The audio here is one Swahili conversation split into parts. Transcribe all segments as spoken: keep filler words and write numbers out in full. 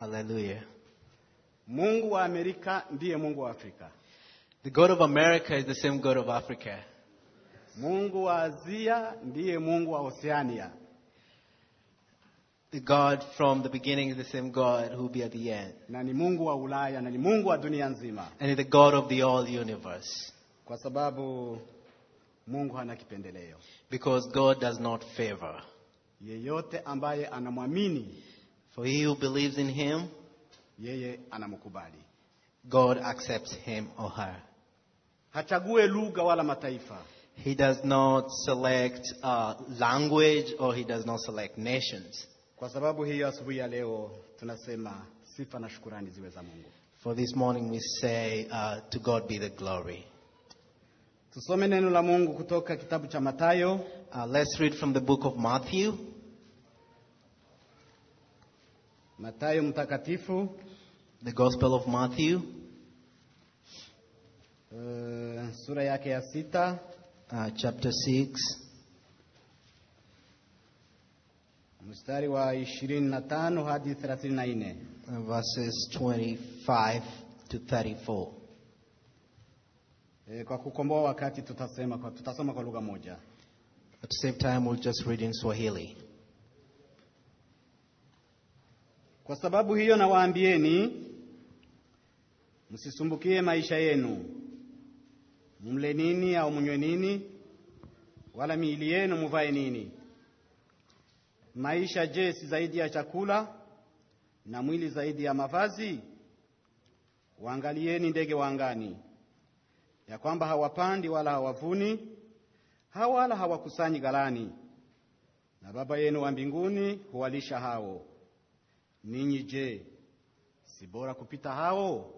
Hallelujah. Mungu wa Amerika ndiye Mungu wa Afrika. The God of America is the same God of Africa. Mungu wa Asia ndiye Mungu wa Oceania. The God from the beginning is the same God who will be at the end. Na ni Mungu wa Ulaya na ni Mungu wa dunia nzima. And is the God of the whole universe. Kwa sababu Mungu hana kipendeleo. Because God does not favor. Yeyote ambaye anamwamini, for he who believes in him, yeye anamkubali. God accepts him or her. Hachague lugha wala mataifa. He does not select uh, language or he does not select nations. Kwa sababu hiyo asubuhi ya leo tunasema sifa na shukrani ziwe za Mungu. For this morning we say uh, to God be the glory. Tusome neno la Mungu kutoka kitabu cha Mathayo. Uh, let's read from the book of Matthew. Mathayo mtakatifu. The Gospel of Matthew. Uh, sura yake ya sita. Uh, chapter six. Mstari wa ishirini na tano hadi thelathini na nne. Uh, verses twenty-five to thirty-four. E, kwa kukomboa wakati tutasema kwa tutasoma kwa lugha moja. At the same time we'll just read in Swahili. Kwa sababu hiyo nawaambieni, msisumbukie maisha yenu, mle nini au mnywe nini, wala miili yenu muvae nini. Maisha je, si zaidi ya chakula, na mwili zaidi ya mavazi? Waangalieni ndege wa angani, ya kwamba hawapandi wala hawavuni, wala hawakusanyi ghalani, na Baba yenu wa mbinguni huwalisha hao. Ninyi je, si bora kupita hao?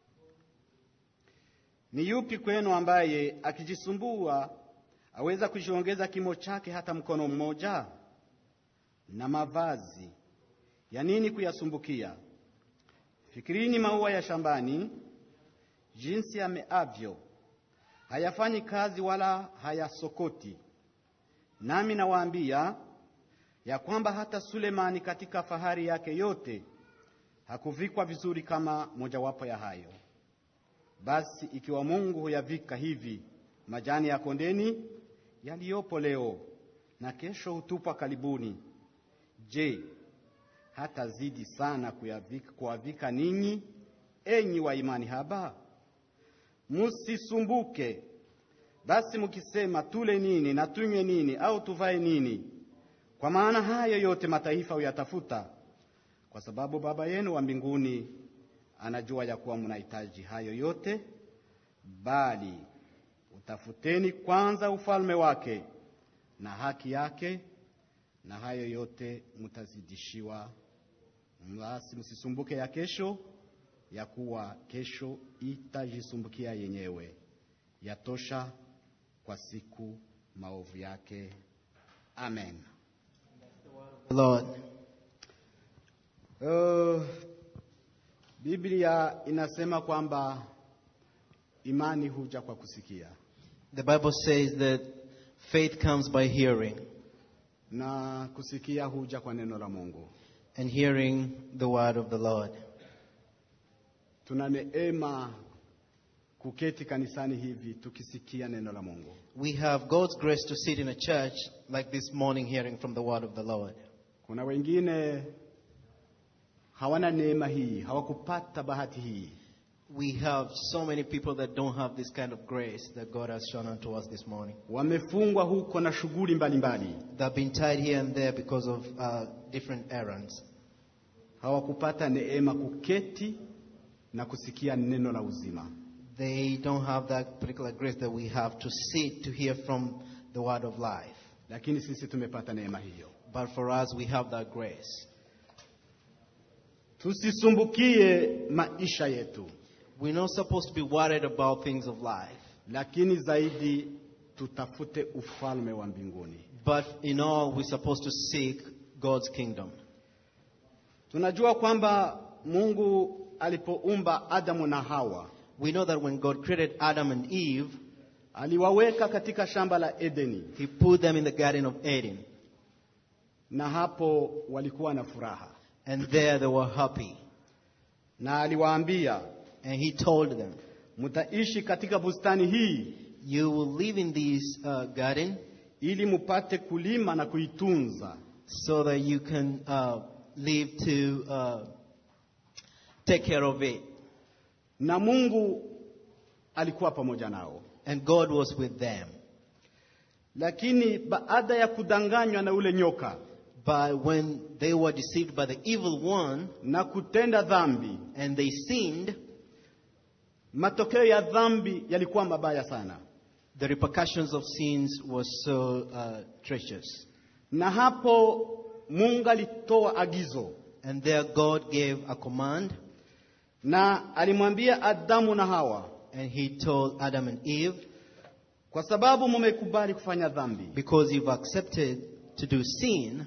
Ni yupi kwenu ambaye akijisumbua aweza kujiongeza kimo chake hata mkono mmoja? Na mavazi ya nini kuyasumbukia? Fikirini maua ya shambani, jinsi yameavyo, hayafanyi kazi wala hayasokoti. Nami nawaambia ya kwamba hata Sulemani katika fahari yake yote hakuvikwa vizuri kama mojawapo ya hayo. Basi ikiwa Mungu huyavika hivi majani ya kondeni yaliyopo leo na kesho hutupwa kalibuni, je, hata zidi sana kuyavika kuwavika ninyi, enyi wa imani haba? Msisumbuke basi mkisema tule nini na tunywe nini au tuvae nini, kwa maana hayo yote mataifa huyatafuta, kwa sababu Baba yenu wa mbinguni anajua ya kuwa mnahitaji hayo yote. Bali utafuteni kwanza ufalme wake na haki yake, na hayo yote mtazidishiwa. Basi msisumbuke ya kesho, ya kuwa kesho itajisumbukia yenyewe. Yatosha kwa siku maovu yake. Amen. Lord. Uh, Biblia inasema kwamba imani huja kwa kusikia. The Bible says that faith comes by hearing. Na kusikia huja kwa neno la Mungu. And hearing the word of the Lord. Tuna neema kuketi kanisani hivi tukisikia neno la Mungu. We have God's grace to sit in a church like this morning hearing from the word of the Lord. Kuna wengine hawana neema hii, hawakupata bahati hii. We have so many people that don't have this kind of grace that God has shown unto us this morning. Wamefungwa huko na shughuli mbalimbali. They've been tied here and there because of uh, different errands. Hawakupata neema kuketi na kusikia neno la uzima. They don't have that particular grace that we have to sit to hear from the word of life. Lakini sisi tumepata neema hiyo. But for us, we have that grace. Tusisumbukie maisha yetu. We're not supposed to be worried about things of life. Lakini zaidi tutafute ufalme wa mbinguni. But in all, we're supposed to seek God's kingdom. Tunajua kwamba Mungu alipoumba Adamu na Hawa, we know that when God created Adam and Eve, aliwaweka katika shamba la Edeni. He put them in the Garden of Eden. Na hapo walikuwa na furaha. And there they were happy. Na aliwaambia, And he told them, mtaishi katika bustani hii you will live in this uh, garden ili mupate kulima na kuitunza, so that you can uh, live to uh, take care of it. na Mungu alikuwa pamoja nao. And God was with them. Lakini baada ya kudanganywa na ule nyoka But when they were deceived by the evil one na kutenda dhambi, and they sinned, matokeo ya dhambi yalikuwa mabaya sana. the repercussions of sins were so uh, treacherous. Na hapo Mungu alitoa agizo, And there God gave a command, na alimwambia Adamu na Hawa, and he told Adam and Eve, kwa sababu mmekubali kufanya dhambi, because you've accepted to do sin,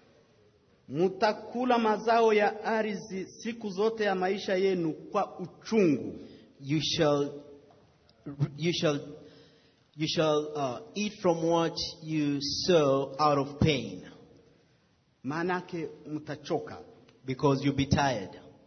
mtakula mazao ya ardhi siku zote ya maisha yenu kwa uchungu. you shall you shall you shall uh, eat from what you sow out of pain, Maanake mtachoka. because you'll be tired.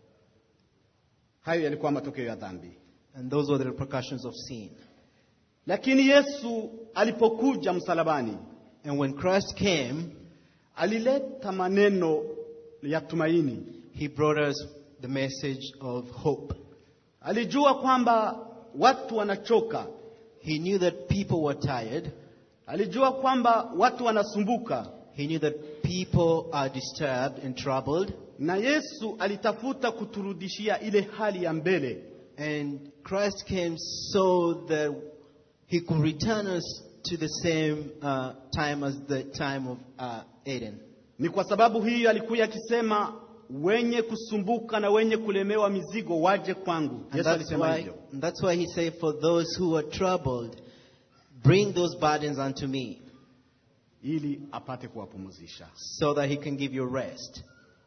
Hayo yalikuwa matokeo ya dhambi. And those were the repercussions of sin. Lakini Yesu alipokuja msalabani, And when Christ came, alileta maneno ya tumaini. he brought us the message of hope. Alijua kwamba watu wanachoka. He knew that people were tired. Alijua kwamba watu wanasumbuka. He knew that people are disturbed and troubled. Na Yesu alitafuta kuturudishia ile hali ya mbele. And Christ came so that he could return us to the same uh, time as the time of uh, Eden. Ni kwa sababu hiyo alikuwa akisema, wenye kusumbuka na wenye kulemewa mizigo waje kwangu. And Yesu that's alisema why, hivyo. and that's why he said, for those who are troubled, bring those burdens unto me, Ili apate kuwapumzisha. so that he can give you rest.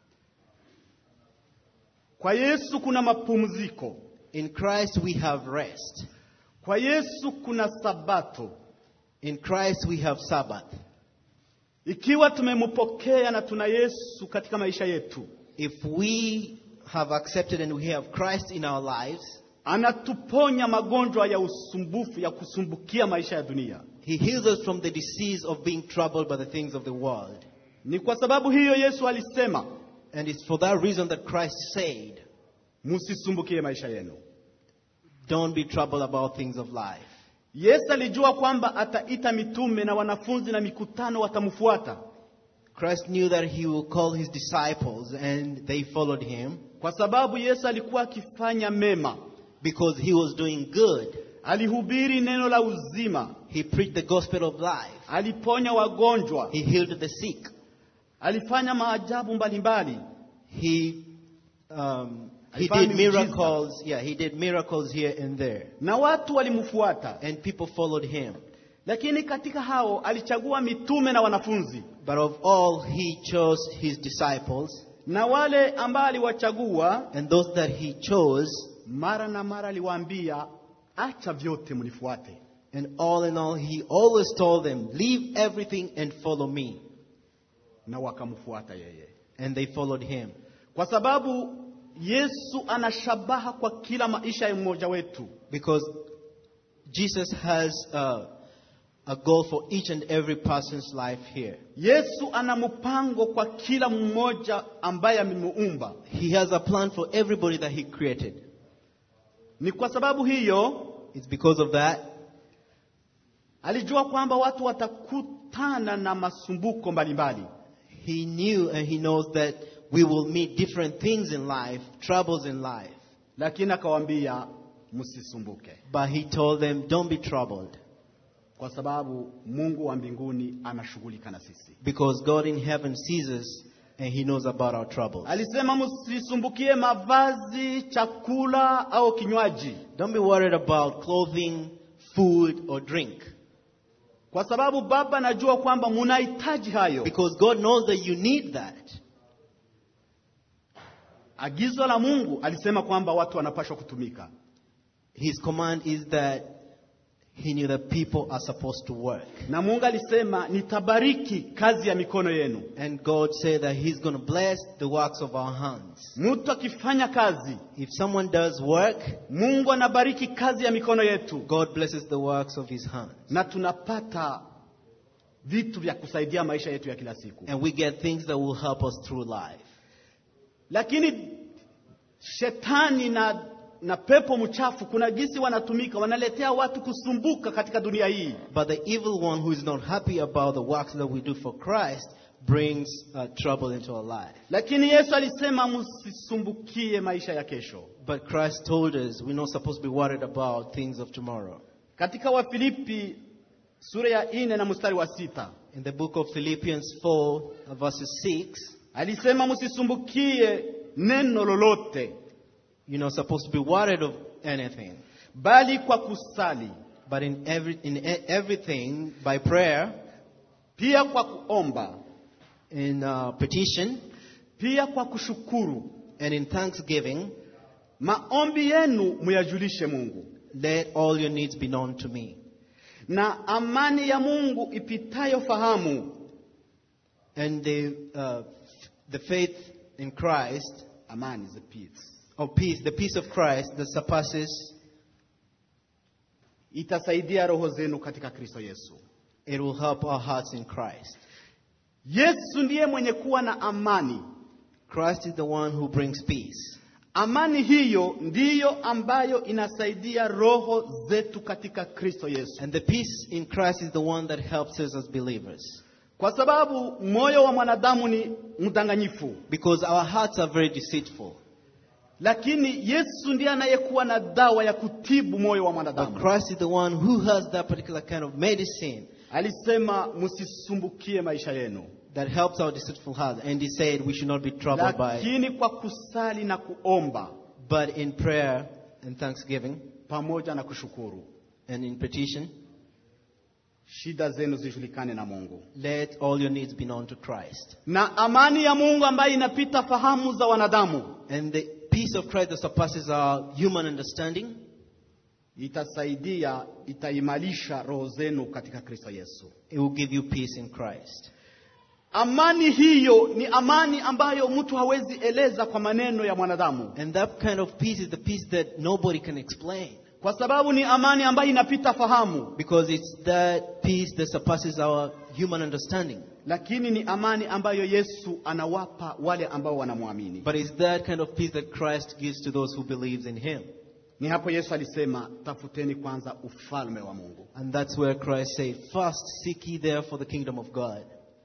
Kwa Yesu kuna mapumziko. In Christ we have rest. Kwa Yesu kuna sabato. In Christ we have Sabbath. Ikiwa tumempokea na tuna Yesu katika maisha yetu, If we have accepted and we have Christ in our lives, anatuponya magonjwa ya usumbufu ya kusumbukia maisha ya dunia. he heals us from the disease of being troubled by the things of the world. Ni kwa sababu hiyo Yesu alisema, And it's for that reason that Christ said, msisumbukie maisha yenu. don't be troubled about things of life. Yesu alijua kwamba ataita mitume na wanafunzi na mikutano watamfuata. Christ knew that he will call his disciples, and they followed him Kwa sababu Yesu alikuwa akifanya mema. because he was doing good. Alihubiri neno la uzima. He preached the gospel of life. Aliponya wagonjwa. He healed the sick. Alifanya maajabu mbalimbali. He um, he Alifanya did miujiza. miracles. Yeah, he did miracles here and there, Na watu walimfuata. and people followed him. Lakini katika hao alichagua mitume na wanafunzi. But of all, he chose his disciples, Na wale ambao aliwachagua, and those that he chose, mara na mara aliwaambia, acha vyote mnifuate. and all in all, he always told them, leave everything and follow me. Na wakamfuata yeye. And they followed him. Kwa sababu Yesu anashabaha kwa kila maisha ya mmoja wetu. Because Jesus has uh, a goal for each and every person's life here. Yesu ana mpango kwa kila mmoja ambaye amemuumba. He has a plan for everybody that he created. Ni kwa sababu hiyo It's because of that alijua kwamba watu watakutana na masumbuko mbalimbali. he knew and he knows that we will meet different things in life, troubles in life. Lakini akawaambia msisumbuke. But he told them, don't be troubled, Kwa sababu Mungu wa mbinguni anashughulika na sisi. because God in heaven sees us and he knows about our troubles. Alisema msisumbukie mavazi, chakula au kinywaji. Don't be worried about clothing, food, or drink, Kwa sababu Baba anajua kwamba mnahitaji hayo. because God knows that you need that. Agizo la Mungu alisema kwamba watu wanapaswa kutumika. His command is that He knew that people are supposed to work. Na Mungu alisema nitabariki kazi ya mikono yenu. And God said that He's going to bless the works of our hands. Mtu akifanya kazi, If someone does work, Mungu anabariki kazi ya mikono yetu. God blesses the works of His hands. Na tunapata vitu vya kusaidia maisha yetu ya kila siku. And we get things that will help us through life. Lakini shetani na na pepo mchafu kuna jinsi wanatumika, wanaletea watu kusumbuka katika dunia hii. But the evil one who is not happy about the works that we do for Christ brings uh, trouble into our life. Lakini Yesu alisema msisumbukie maisha ya kesho. But Christ told us we're not supposed to be worried about things of tomorrow. Katika Wafilipi sura ya nne na mstari wa sita, In the book of Philippians four, uh, verses six, alisema msisumbukie neno lolote, you're not supposed to be worried of anything. bali kwa kusali, But in every in e- everything by prayer, pia kwa kuomba, in uh, petition, pia kwa kushukuru, and in thanksgiving, maombi yenu muyajulishe Mungu. let all your needs be known to me. Na amani ya Mungu ipitayo fahamu, And the uh, the faith in Christ, amani is a peace, or peace, the peace of Christ that surpasses, itasaidia roho zenu katika Kristo Yesu. it will help our hearts in Christ. Yesu ndiye mwenye kuwa na amani. Christ is the one who brings peace. Amani hiyo ndiyo ambayo inasaidia roho zetu katika Kristo Yesu. And the peace in Christ is the one that helps us as believers. Kwa sababu moyo wa mwanadamu ni mdanganyifu. Because our hearts are very deceitful. Lakini Yesu ndiye anayekuwa na dawa ya kutibu moyo wa But mwanadamu. Christ is the one who has that particular kind of medicine Alisema msisumbukie maisha yenu, that helps our deceitful hearts. And He said we should not be troubled by it. lakini kwa kusali na kuomba But in prayer and thanksgiving pamoja na kushukuru, and in petition, shida zenu zijulikane na Mungu. let all your needs be known to Christ. Na amani ya Mungu ambayo inapita fahamu za wanadamu And the peace of Christ that surpasses our human understanding itasaidia, itaimarisha roho zenu katika Kristo Yesu. it will give you peace in Christ. Amani hiyo ni amani ambayo mtu hawezi eleza kwa maneno ya mwanadamu, And that kind of peace is the peace that nobody can explain. kwa sababu ni amani ambayo inapita fahamu. Because it's that peace that surpasses our human understanding. Lakini ni amani ambayo Yesu anawapa wale ambao wanamwamini. But it's that kind of peace that Christ gives to those who believe in Him. Ni hapo Yesu alisema tafuteni kwanza ufalme wa Mungu. And that's where Christ said, first seek ye therefore the kingdom of God.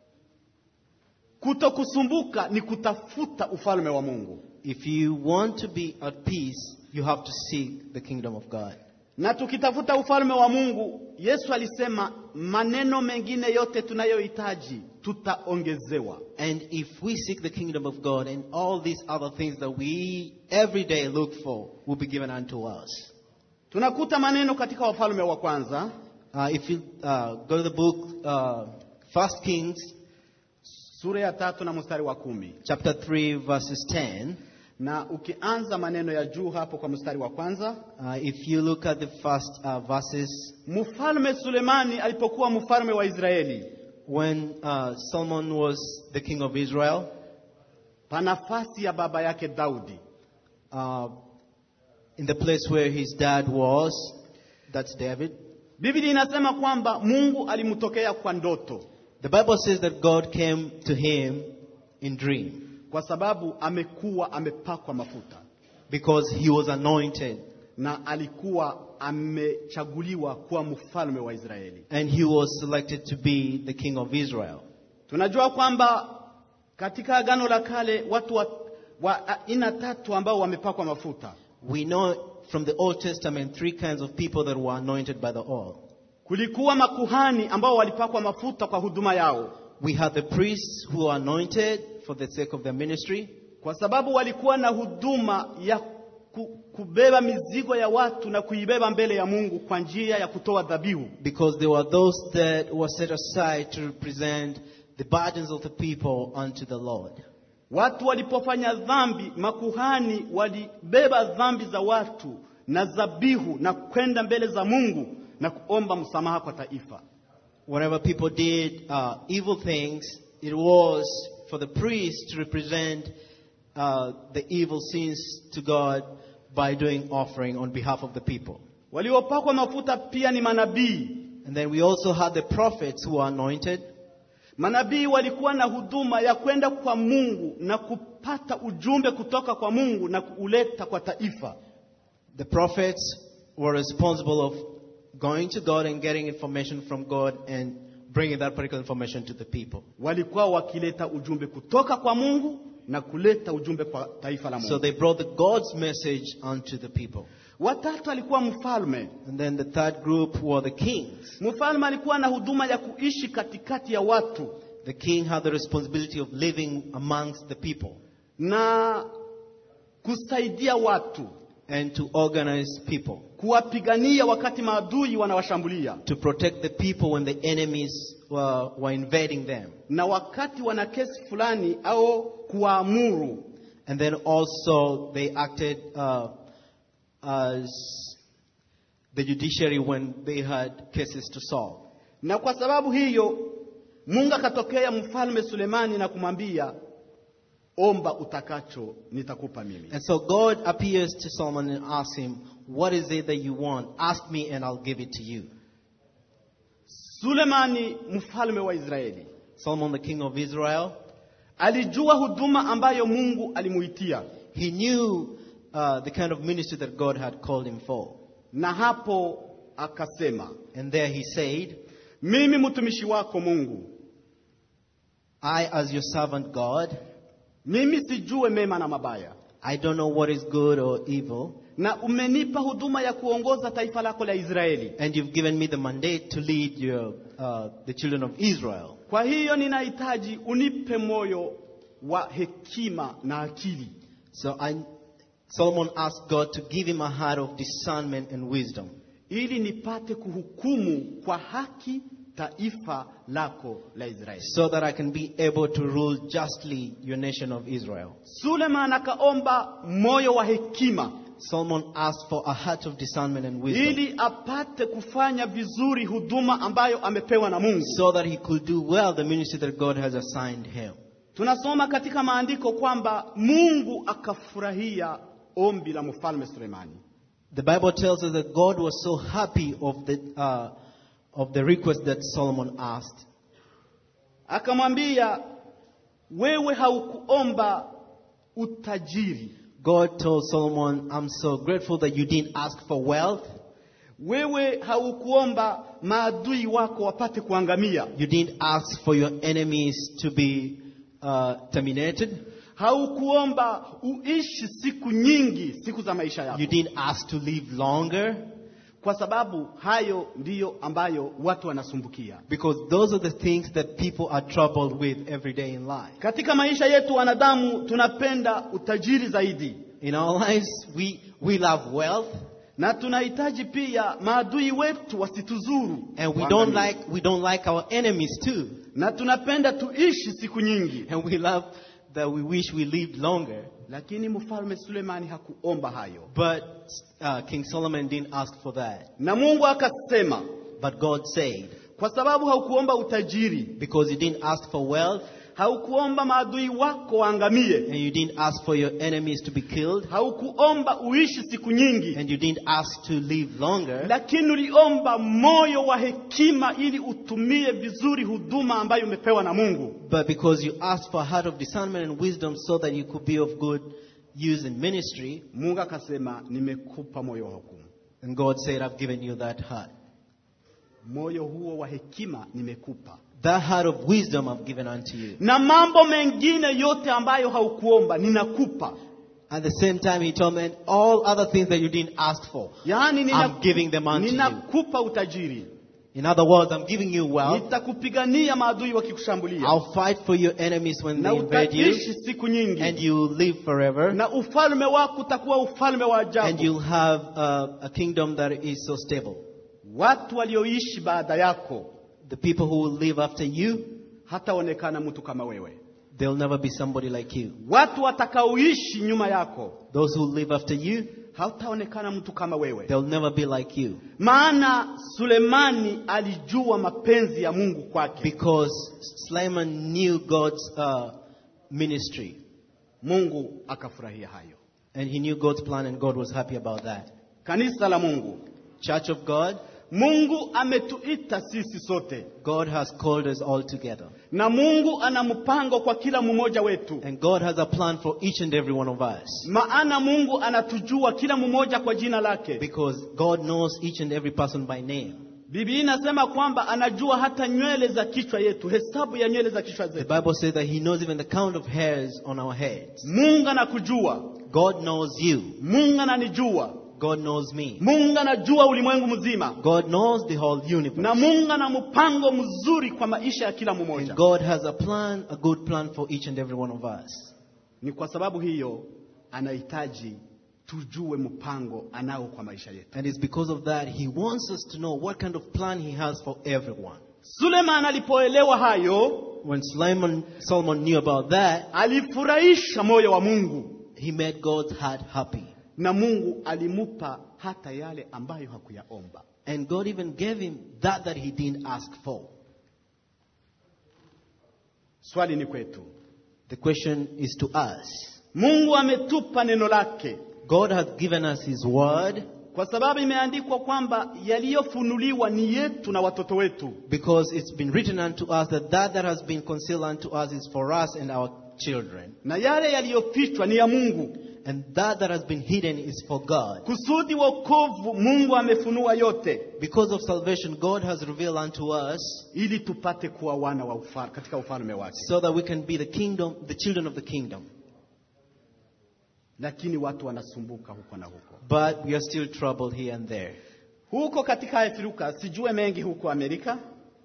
Kutokusumbuka ni kutafuta ufalme wa Mungu. If you want to be at peace, you have to seek the kingdom of God. Na tukitafuta ufalme wa Mungu, Yesu alisema maneno mengine yote tunayohitaji tutaongezewa. And if we seek the kingdom of God, and all these other things that we every day look for will be given unto us. Tunakuta maneno katika Wafalme wa kwanza, Uh, if you uh, go to the book uh, First Kings, sura ya tatu na mstari wa kumi. chapter three, verses ten. Na ukianza maneno ya juu hapo kwa mstari wa kwanza, Uh, if you look at the first uh, verses, Mfalme Sulemani alipokuwa mfalme wa Israeli, when uh, Solomon was the king of Israel, pa nafasi ya baba yake Daudi, uh, in the place where his dad was, that's David. Biblia inasema kwamba Mungu alimtokea kwa ndoto, The Bible says that God came to him in dream kwa sababu amekuwa amepakwa mafuta because he was anointed na alikuwa amechaguliwa kuwa mfalme wa Israeli. and he was selected to be the king of Israel. Tunajua kwamba katika Agano la Kale watu wa, wa aina tatu ambao wamepakwa mafuta. We know from the Old Testament three kinds of people that were anointed by the oil. Kulikuwa makuhani ambao walipakwa mafuta kwa huduma yao, We had the priests who were anointed for the sake of their ministry, kwa sababu walikuwa na huduma ya ku, kubeba mizigo ya watu na kuibeba mbele ya Mungu kwa njia ya kutoa dhabihu. because there were those that were set aside to represent the burdens of the people unto the Lord. Watu walipofanya dhambi, makuhani walibeba dhambi za watu na dhabihu na kwenda mbele za Mungu na kuomba msamaha kwa taifa. Whenever people did uh, evil things, it was for the priest to represent uh, the evil sins to God by doing offering on behalf of the people. Waliopakwa mafuta pia ni manabii. And then we also had the prophets who are anointed. Manabii walikuwa na huduma ya kwenda kwa Mungu na kupata ujumbe kutoka kwa Mungu na kuuleta kwa taifa. The prophets were responsible of going to God and getting information from God and bringing that particular information to the people. Walikuwa wakileta ujumbe kutoka kwa Mungu na kuleta ujumbe kwa taifa la Mungu. So they brought the God's message unto the people. Watatu alikuwa mfalme. And then the third group were the kings. Mfalme alikuwa na huduma ya kuishi katikati ya watu. The king had the responsibility of living amongst the people. Na kusaidia watu. And to organize people. Kuwapigania wakati maadui wanawashambulia. To protect the people when the enemies were, were invading them. Na wakati wana kesi fulani au kuamuru. And then also they acted uh, as the judiciary when they had cases to solve. Na kwa sababu hiyo Mungu akatokea mfalme Sulemani na kumwambia, omba utakacho nitakupa mimi. And so God appears to Solomon and asks him, what is it that you want? Ask me and I'll give it to you. Sulemani mfalme wa Israeli. Solomon the king of Israel. Alijua huduma ambayo Mungu alimuitia. He knew uh, the kind of ministry that God had called him for. Na hapo akasema. And there he said, mimi mtumishi wako Mungu. I as your servant God. Mimi sijue mema na mabaya. I don't know what is good or evil. Na umenipa huduma ya kuongoza taifa lako la Israeli. And you've given me the mandate to lead your, uh, the children of Israel. Kwa hiyo ninahitaji unipe moyo wa hekima na akili. So I, Solomon asked God to give him a heart of discernment and wisdom. Ili nipate kuhukumu kwa haki taifa lako la Israeli. So that I can be able to rule justly your nation of Israel. Suleman akaomba moyo wa hekima. Solomon asked for a heart of discernment and wisdom. Ili apate kufanya vizuri huduma ambayo amepewa na Mungu. So that he could do well the ministry that God has assigned him. Tunasoma katika maandiko kwamba Mungu akafurahia ombi la mfalme Sulemani. The Bible tells us that God was so happy of the uh, of the request that Solomon asked. Akamwambia, wewe haukuomba utajiri. God told Solomon, I'm so grateful that you didn't ask for wealth. Wewe haukuomba maadui wako wapate kuangamia. You didn't ask for your enemies to be uh, terminated. Haukuomba uishi siku nyingi, siku za maisha yako. You didn't ask to live longer. Kwa sababu hayo ndiyo ambayo watu wanasumbukia. Because those are the things that people are troubled with every day in life. Katika maisha yetu wanadamu tunapenda utajiri zaidi. In our lives we we love wealth. Na tunahitaji pia maadui wetu wasituzuru. And we don't like we don't like our enemies too. Na tunapenda tuishi siku nyingi. And we love that we wish we lived longer. Lakini mfalme Sulemani hakuomba hayo. But uh, King Solomon didn't ask for that. Na Mungu akasema, but God said, kwa sababu haukuomba utajiri, because you didn't ask for wealth, haukuomba maadui wako waangamie, and you didn't ask for your enemies to be killed, haukuomba uishi siku nyingi, and you didn't ask to live longer, lakini uliomba moyo wa hekima ili utumie vizuri huduma ambayo umepewa na Mungu. but because you asked for a heart of discernment and wisdom so that you could be of good use in ministry, Mungu akasema, nimekupa moyo wa hukumu. and God said, I've given you that heart. Moyo huo wa hekima nimekupa. That heart of wisdom I've given unto you. Na mambo mengine yote ambayo haukuomba ninakupa. At the same time, he told me, all other things that you didn't ask for, Yaani I'm giving them unto you. Ninakupa utajiri. In other words, I'm giving you wealth. Nitakupigania maadui wakikushambulia. I'll fight for your enemies when na they invade you. Siku nyingi. And you will live forever. Na ufalme wako utakuwa ufalme wa ajabu. And you'll have uh, a kingdom that is so stable. Watu walioishi baada yako, the people who will live after you, hataonekana mtu kama wewe. They'll never be somebody like you. Watu watakaoishi nyuma yako, those who live after you, hautaonekana mtu kama wewe. They'll never be like you. Maana Sulemani alijua mapenzi ya Mungu kwake. Because Solomon knew God's uh, ministry. Mungu akafurahia hayo. And he knew God's plan, and God was happy about that. Kanisa la Mungu, Church of God, Mungu ametuita sisi sote. God has called us all together. Na Mungu ana mpango kwa kila mmoja wetu. And God has a plan for each and every one of us. Maana Mungu anatujua kila mmoja kwa jina lake. Because God knows each and every person by name. Biblia inasema kwamba anajua hata nywele za kichwa yetu, hesabu ya nywele za kichwa zetu. The Bible says that he knows even the count of hairs on our heads. Mungu anakujua. God knows you. Mungu ananijua. God knows me. Mungu anajua ulimwengu mzima. God knows the whole universe. Na Mungu ana mpango mzuri kwa maisha ya kila mmoja. And God has a plan, a good plan for each and every one of us. Ni kwa sababu hiyo anahitaji tujue mpango anao kwa maisha yetu. And it's because of that he wants us to know what kind of plan he has for everyone. Suleiman alipoelewa hayo, When Solomon, Solomon knew about that, alifurahisha moyo wa Mungu. he made God's heart happy. Na Mungu alimupa hata yale ambayo hakuyaomba. And God even gave him that that he didn't ask for. Swali ni kwetu. The question is to us. Mungu ametupa neno lake. God has given us his word. Kwa sababu imeandikwa kwamba yaliyofunuliwa ni yetu na watoto wetu. Because it's been written unto us that that that has been concealed unto us is for us and our children. Na yale yaliyofichwa ni ya Mungu. And that that has been hidden is for God. Kusudi wokovu Mungu amefunua yote. Because of salvation, God has revealed unto us, ili tupate kuwa wana wa ufalme katika ufalme wake. so that we can be the kingdom, the children of the kingdom. Lakini watu wanasumbuka huko na huko. But we are still troubled here and there. Huko katika Afrika, sijue mengi huko Amerika.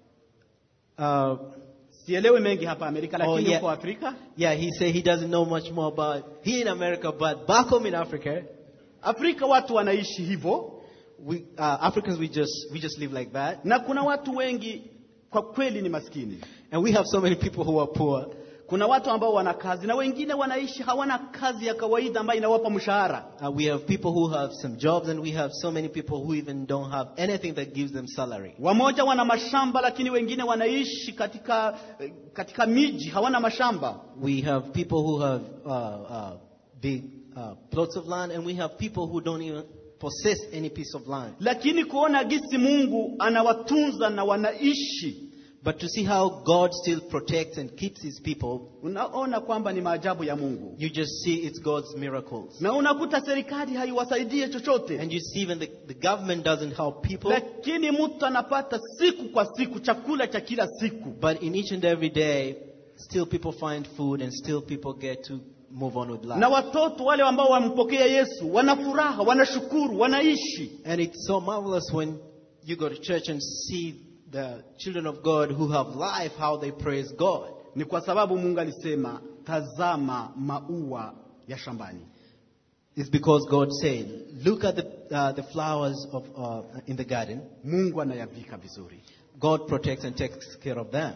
Uh, Sielewi mengi hapa Amerika, lakini Oh, yeah. huko Afrika. yeah, he said he doesn't know much more about here in America, but back home in Africa, Afrika watu wanaishi hivyo. we uh, Africans we just we just live like that. Na kuna watu wengi kwa kweli ni maskini. And we have so many people who are poor. Kuna watu ambao wana kazi na wengine wanaishi hawana kazi ya kawaida ambayo inawapa mshahara. Uh, we have people who have some jobs, and we have so many people who even don't have anything that gives them salary. Wamoja wana mashamba lakini wengine wanaishi katika katika miji hawana mashamba. We have people who have uh, uh, big uh, plots of land, and we have people who don't even possess any piece of land. Lakini kuona gisi Mungu anawatunza na wanaishi, But to see how God still protects and keeps his people, unaona kwamba ni maajabu ya Mungu. you just see it's God's miracles. Na unakuta serikali haiwasaidie chochote. And you see even the, the government doesn't help people. Lakini mtu anapata siku kwa siku chakula cha kila siku. But in each and every day, still people find food, and still people get to move on with life. Na watoto wale ambao wampokea Yesu wanafuraha, wanashukuru, wanaishi. And it's so marvelous when you go to church and see the children of God who have life, how they praise God. Ni kwa sababu Mungu alisema, tazama maua ya shambani. It's because God said, look at the uh, the flowers of uh, in the garden. Mungu anayavika vizuri. God protects and takes care of them.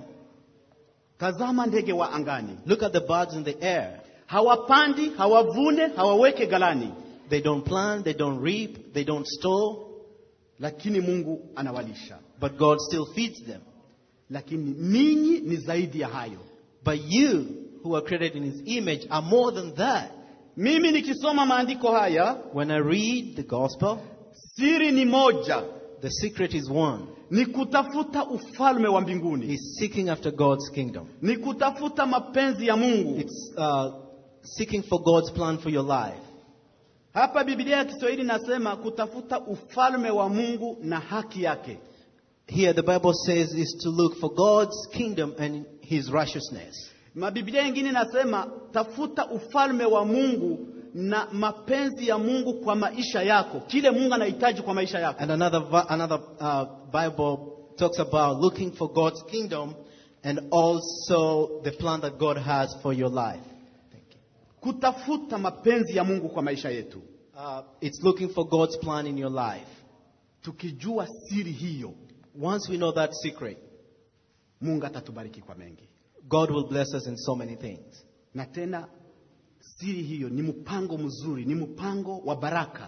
Tazama ndege wa angani. Look at the birds in the air. Hawapandi, hawavune, hawaweke galani. They don't plant, they don't reap, they don't store, Lakini Mungu anawalisha. but God still feeds them. Lakini ninyi ni zaidi ya hayo. But you, who are created in his image, are more than that. Mimi nikisoma maandiko haya, When I read the gospel, siri ni moja. the secret is one. Ni kutafuta ufalme wa mbinguni. He's seeking after God's kingdom. Ni kutafuta mapenzi ya Mungu. It's uh, seeking for God's plan for your life. Hapa Biblia ya Kiswahili nasema kutafuta ufalme wa Mungu na haki yake. Here the Bible says is to look for God's kingdom and his righteousness. Mabiblia nyingine nasema tafuta ufalme wa Mungu na mapenzi ya Mungu kwa maisha yako. Kile Mungu anahitaji kwa maisha yako. And another vi- another uh, Bible talks about looking for God's kingdom and also the plan that God has for your life. Kutafuta mapenzi ya Mungu kwa maisha yetu. Uh, it's looking for God's plan in your life. Tukijua siri hiyo, Once we know that secret, Mungu atatubariki kwa mengi. God will bless us in so many things. Na tena siri hiyo ni mpango mzuri, ni mpango wa baraka.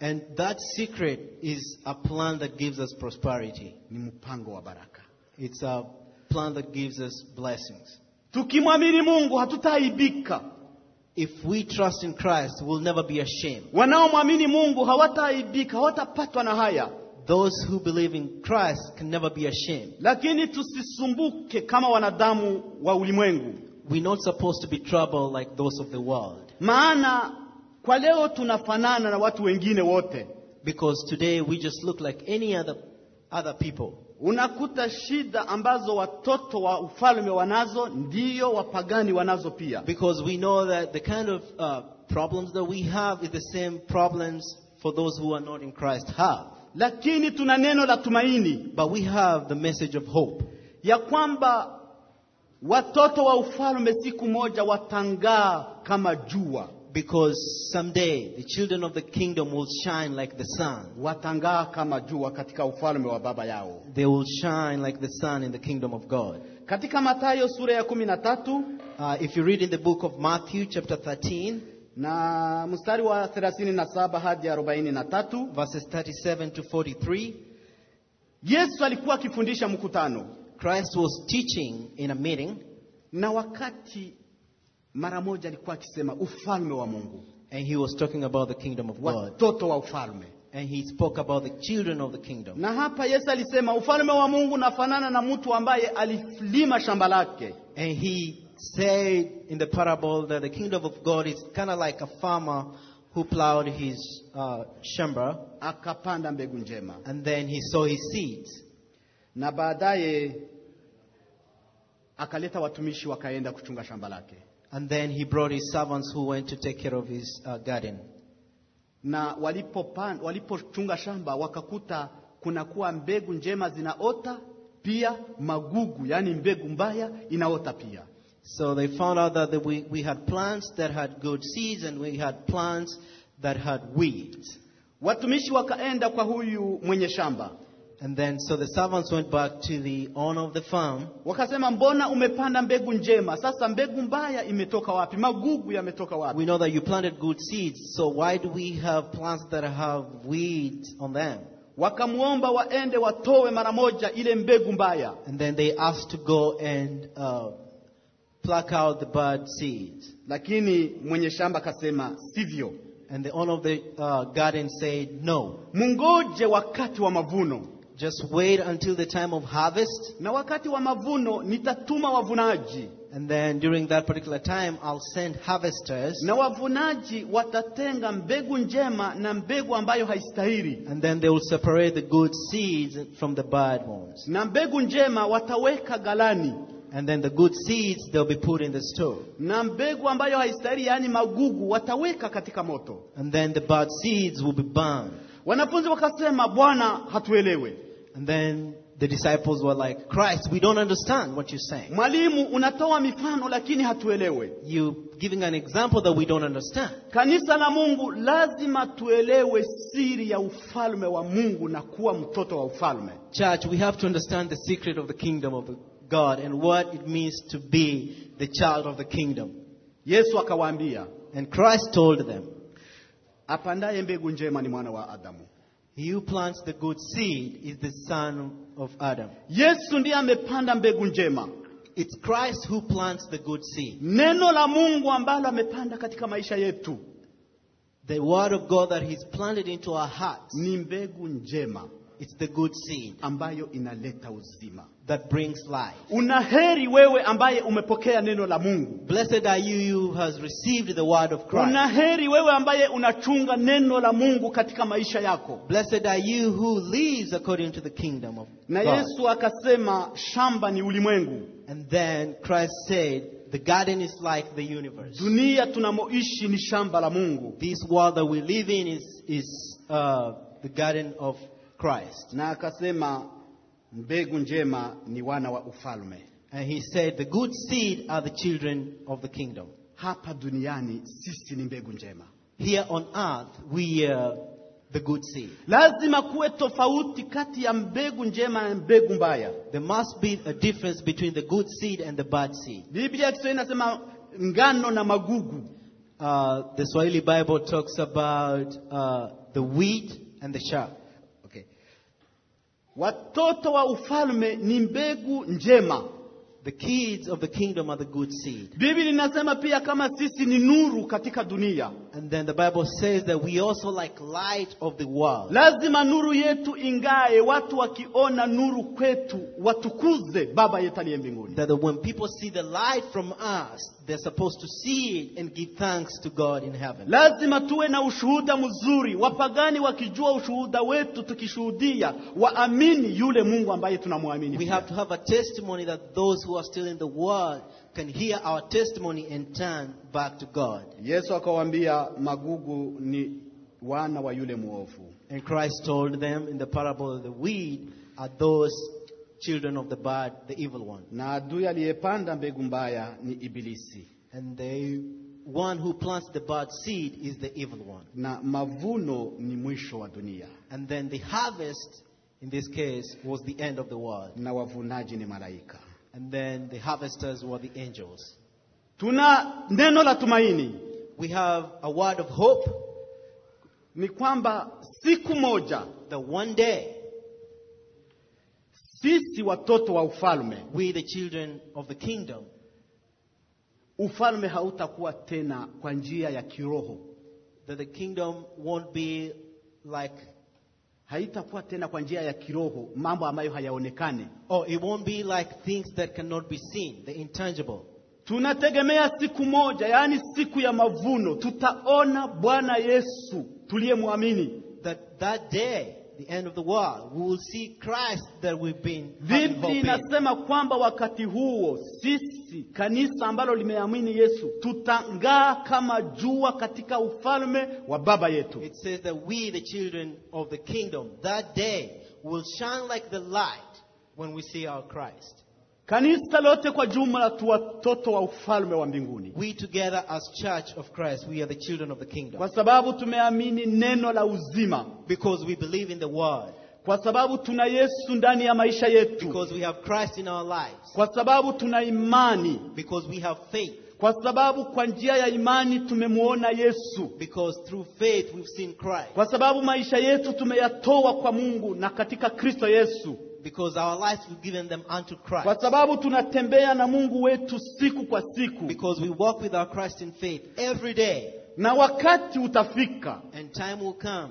And that secret is a plan that gives us prosperity. Ni mpango wa baraka. It's a plan that gives us blessings. Tukimwamini Mungu hatutaibika. If we trust in Christ, we'll never be ashamed. Wanaomwamini Mungu hawataibika, hawatapatwa na haya. Those who believe in Christ can never be ashamed. Lakini tusisumbuke kama wanadamu wa ulimwengu. We're not supposed to be troubled like those of the world. Maana kwa leo tunafanana na watu wengine wote. Because today we just look like any other other people. Unakuta shida ambazo watoto wa ufalme wanazo ndiyo wapagani wanazo pia. Because we know that the kind of uh, problems that we have is the same problems for those who are not in Christ have. Lakini tuna neno la tumaini. But we have the message of hope. Ya kwamba watoto wa ufalme siku moja watangaa kama jua. Because someday the children of the kingdom will shine like the sun. Watangaa kama jua katika ufalme wa baba yao. They will shine like the sun in the kingdom of God. Katika Mathayo sura ya kumi na tatu, uh, if you read in the book of Matthew chapter thirteen, na mstari wa thelathini na saba hadi arobaini na tatu, verses thirty-seven to forty-three, Yesu alikuwa akifundisha mkutano. Christ was teaching in a meeting, na wakati mara moja alikuwa akisema ufalme wa Mungu. And he was talking about the kingdom of God. Watoto wa ufalme. And he spoke about the children of the kingdom. Na hapa Yesu alisema ufalme wa Mungu unafanana na mtu ambaye alilima shamba lake. And he said in the parable that the kingdom of God is kind of like a farmer who plowed his uh, shamba, akapanda mbegu njema. And then he sowed his seeds. Na baadaye akaleta watumishi wakaenda kuchunga shamba lake. And then he brought his servants who went to take care of his uh, garden. Na walipopan walipochunga shamba wakakuta kuna kuwa mbegu njema zinaota pia magugu, yani mbegu mbaya inaota pia. So they found out that we, we had plants that had good seeds and we had plants that had weeds. Watumishi wakaenda kwa huyu mwenye shamba. And then so the servants went back to the owner of the farm. Wakasema, mbona umepanda mbegu njema? Sasa mbegu mbaya imetoka wapi? Magugu yametoka wapi? We know that you planted good seeds, so why do we have plants that have weeds on them? Wakamuomba waende watoe mara moja ile mbegu mbaya. And then they asked to go and uh, pluck out the bad seeds. Lakini mwenye shamba kasema sivyo. And the owner of the uh, garden said no. Mungoje wakati wa mavuno. Just wait until the time of harvest. Na wakati wa mavuno nitatuma wavunaji. And then during that particular time I'll send harvesters. Na wavunaji watatenga mbegu njema na mbegu ambayo haistahili. And then they will separate the good seeds from the bad ones. Na mbegu njema wataweka galani. And then the good seeds they'll be put in the store. Na mbegu ambayo haistahili, yani magugu, wataweka katika moto. And then the bad seeds will be burned. Wanafunzi wakasema, Bwana, hatuelewe. And then the disciples were like, Christ, we don't understand what you're saying. Mwalimu, unatoa mifano lakini hatuelewe. You're giving an example that we don't understand. Kanisa la Mungu lazima tuelewe siri ya ufalme wa Mungu na kuwa mtoto wa ufalme. Church, we have to understand the secret of the kingdom of God and what it means to be the child of the kingdom. Yesu akawaambia, and Christ told them, apandaye mbegu njema ni mwana wa Adamu. He who plants the good seed is the son of Adam. Yesu ndiye amepanda mbegu njema. It's Christ who plants the good seed. Neno la Mungu ambalo amepanda katika maisha yetu. The word of God that he's planted into our hearts. Ni mbegu njema. It's the good seed ambayo inaleta uzima, that brings life. Unaheri wewe ambaye umepokea neno la Mungu. Blessed are you who has received the word of Christ. Unaheri wewe ambaye unachunga neno la Mungu katika maisha yako. Blessed are you who lives according to the kingdom of na God. Yesu akasema shamba ni ulimwengu. And then Christ said the garden is like the universe. Dunia tunamoishi ni shamba la Mungu. This world that we live in is is uh, the garden of Christ. Na akasema mbegu njema ni wana wa ufalme. And he said the good seed are the children of the kingdom. Hapa duniani sisi ni mbegu njema. Here on earth we are the good seed. Lazima kuwe tofauti kati ya mbegu njema na mbegu mbaya. There must be a difference between the good seed and the bad seed. Biblia ya Kiswahili inasema ngano na magugu. Uh, the Swahili Bible talks about uh, the wheat and the chaff. Okay. Watoto wa ufalme ni mbegu njema. The kids of the kingdom are the good seed. Biblia inasema pia kama sisi ni nuru katika dunia. And then the Bible says that we also like light of the world. Lazima nuru yetu ingae, watu wakiona nuru kwetu watukuze Baba yetu aliye mbinguni. That when people see the light from us, they're supposed to see it and give thanks to God in heaven. Lazima tuwe na ushuhuda mzuri. Wapagani wakijua ushuhuda wetu tukishuhudia, waamini yule Mungu ambaye tunamwamini. We have to have a testimony that those who are still in the world can hear our testimony and turn back to God. Yesu akawaambia magugu ni wana wa yule muovu. And Christ told them in the parable of the weed are those children of the bad, the evil one. Na adui aliyepanda mbegu mbaya ni ibilisi. And the one who plants the bad seed is the evil one. Na mavuno ni mwisho wa dunia. And then the harvest in this case was the end of the world. Na wavunaji ni malaika. And then the harvesters were the angels. Tuna neno la tumaini. We have a word of hope. Ni kwamba siku moja, that one day, sisi watoto wa ufalme, we the children of the kingdom, ufalme hautakuwa tena kwa njia ya kiroho. That the kingdom won't be like, haitakuwa tena kwa njia ya kiroho, mambo ambayo hayaonekane. Oh, it won't be like things that cannot be seen, the intangible. Tunategemea siku moja, yani siku ya mavuno, tutaona Bwana Yesu tuliyemwamini. That that day, the end of the world, we will see Christ that we've been having hope in. Inasema kwamba wakati huo sisi kanisa ambalo limeamini Yesu tutang'aa kama jua katika ufalme wa Baba yetu. It says that we the children of the kingdom that day will shine like the light when we see our Christ. Kanisa lote kwa jumla tu watoto wa ufalme wa mbinguni. We together as church of Christ, we are the children of the kingdom. Kwa sababu tumeamini neno la uzima. Because we believe in the word. Kwa sababu tuna Yesu ndani ya maisha yetu. Because we have Christ in our lives. Kwa sababu tuna imani. Because we have faith. Kwa sababu kwa njia ya imani tumemuona Yesu. Because through faith we've seen Christ. Kwa sababu maisha yetu tumeyatoa kwa Mungu na katika Kristo Yesu. Because our lives we've given them unto Christ. Kwa sababu tunatembea na Mungu wetu siku kwa siku. Because we walk with our Christ in faith every day. Na wakati utafika. And time will come.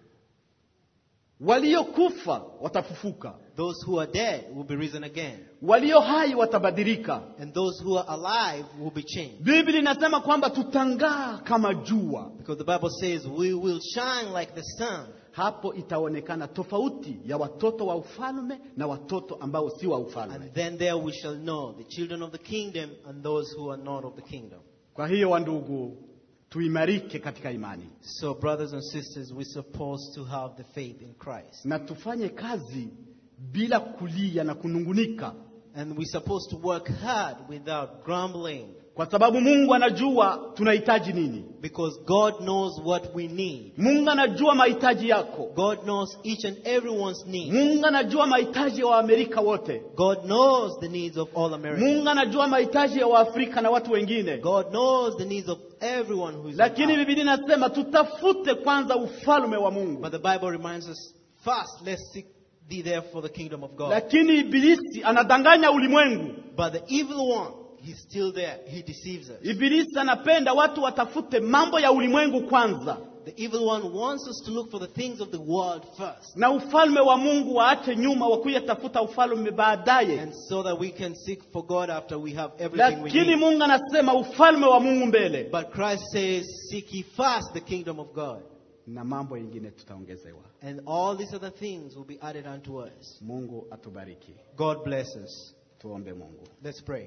Waliokufa watafufuka. Those who are dead will be risen again. Walio hai watabadilika. And those who are alive will be changed. Biblia inasema kwamba tutang'aa kama jua. Because the Bible says we will shine like the sun. Hapo itaonekana tofauti ya watoto wa ufalme na watoto ambao si wa ufalme. And then there we shall know the children of the kingdom and those who are not of the kingdom. Kwa hiyo wandugu, tuimarike katika imani. So brothers and sisters, we're supposed to have the faith in Christ. Na tufanye kazi bila kulia na kunungunika. And we're supposed to work hard without grumbling. Kwa sababu Mungu anajua tunahitaji nini. Because God knows what we need. Mungu anajua mahitaji yako. God knows each and everyone's needs. Mungu anajua mahitaji ya Waamerika wote. God knows the needs of all Americans. Mungu anajua mahitaji ya Waafrika na watu wengine. God knows the needs of everyone who is. Lakini Biblia inasema tutafute kwanza ufalme wa Mungu. But the Bible reminds us, first let's seek thee there for the kingdom of God. Lakini ibilisi anadanganya ulimwengu. But the evil one, he's still there. He deceives us. Ibilisi anapenda watu watafute mambo ya ulimwengu kwanza. The evil one wants us to look for the things of the world first. Na ufalme wa Mungu waache nyuma, wakuye tafuta ufalme baadaye. And so that we can seek for God after we have everything we Lakini need. Mungu anasema ufalme wa Mungu mbele. But Christ says, seek ye first the kingdom of God. Na mambo mengine tutaongezewa. And all these other things will be added unto us. Mungu atubariki. God bless us. Tuombe Mungu. Let's pray.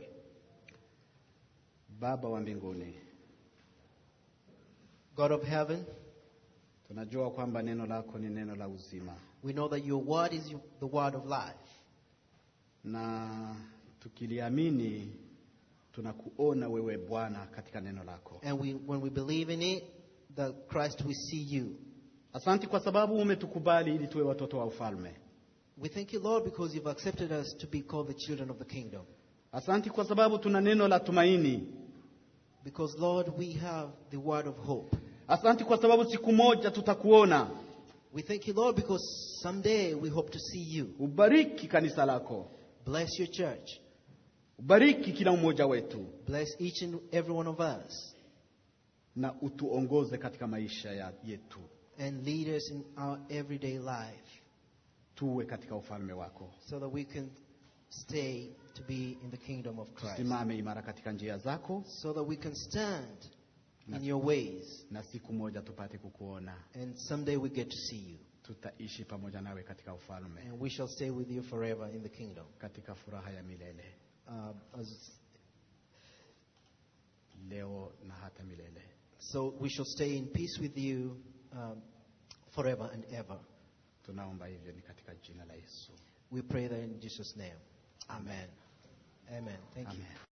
Baba wa mbinguni, God of heaven, tunajua kwamba neno lako ni neno la uzima. we know that your word is the word of life. Na tukiliamini tunakuona wewe Bwana katika neno lako. And we, when we believe in it, that Christ, we see you. Asante kwa sababu umetukubali ili tuwe watoto wa ufalme. We thank you, Lord, because you've accepted us to be called the children of the kingdom. Asante kwa sababu tuna neno la tumaini. Because, Lord, we have the word of hope. Asante kwa sababu siku moja tutakuona. We thank you, Lord, because someday we hope to see you. Ubariki kanisa lako. Bless your church. Ubariki kila mmoja wetu. Bless each and every one of us. Na utuongoze katika maisha ya yetu. And lead us in our everyday life. Tuwe katika ufalme wako. So that we can stay to be in the kingdom of Christ. Tusimame imara katika njia zako. So that we can stand in your ways. Na siku moja tupate kukuona. And someday we get to see you. Tutaishi pamoja nawe katika ufalme. And we shall stay with you forever in the kingdom. Katika furaha ya milele. Uh, as Leo na hata milele. So we shall stay in peace with you um, forever and ever. Tunaomba hivyo ni katika jina la Yesu. We pray that in Jesus' name. Amen. Amen. Thank Amen. you.